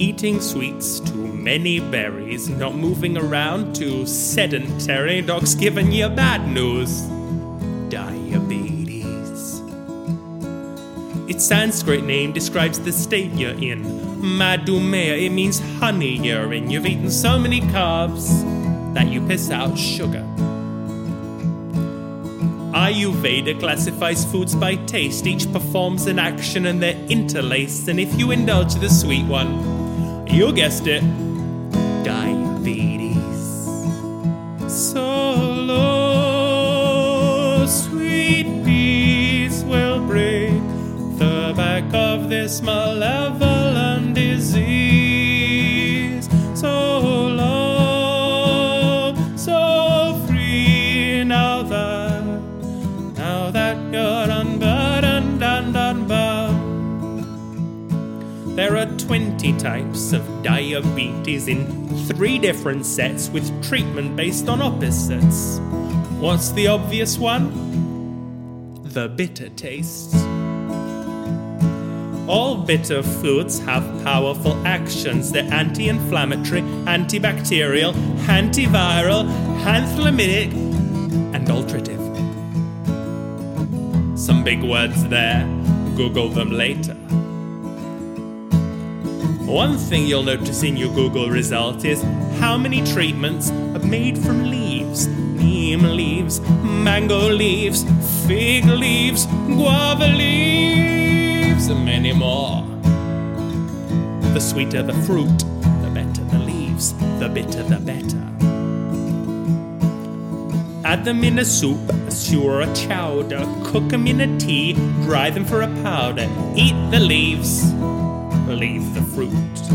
Eating sweets, too many berries, not moving around, too sedentary. Doc's giving you bad news. Diabetes. Its Sanskrit name describes the state you're in. Madhumaya, it means honey urine. You've eaten so many carbs that you piss out sugar. Ayurveda classifies foods by taste. Each performs an action and they're interlaced. And if you indulge the sweet one, you guessed it, diabetes. Solo sweet peas will break the back of this malevolent disease. So long, so free, now that you're unburdened and unbound. There are 20 types of diabetes in 3 different sets with treatment based on opposites. What's the obvious one? The bitter taste. All bitter foods have powerful actions. They're anti-inflammatory, antibacterial, antiviral, anthelamitic, and ulcerative. Some big words there. Google them later. One thing you'll notice in your Google result is how many treatments are made from leaves. Neem leaves, mango leaves, fig leaves, guava leaves, and many more. The sweeter the fruit, the better the leaves, the bitter the better. Add them in a soup, a stew or a chowder. Cook them in a tea, dry them for a powder. Eat the leaves, leave the fruit.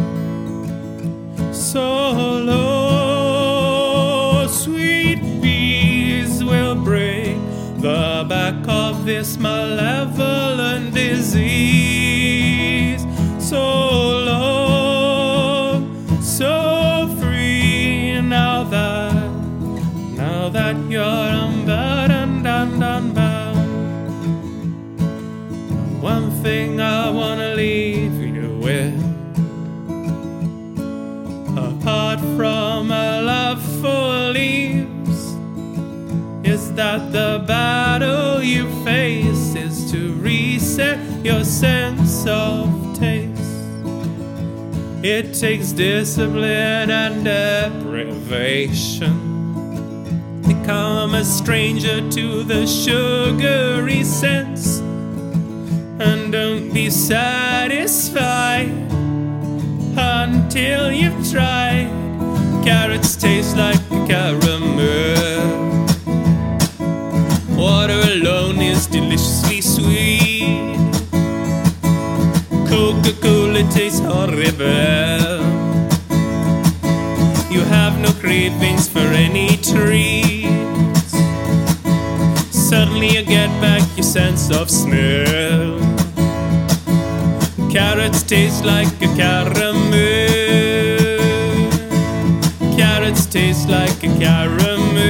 Solo sweet peas will break the back of this malevolent disease. So long, so free, now that you're unburdened and unbound. One thing I wanna leave you with, apart from a love for leaves, is that the battle you face is to reset your sense of taste. It takes discipline and deprivation. Become a stranger to the sugary sense, and don't be satisfied until you've tried. Carrots taste like caramel. Water alone is deliciously sweet. Coca-Cola tastes horrible. You have no cravings for any treats. Suddenly you get back your sense of smell. Carrots taste like a caramel. Carrots taste like a caramel.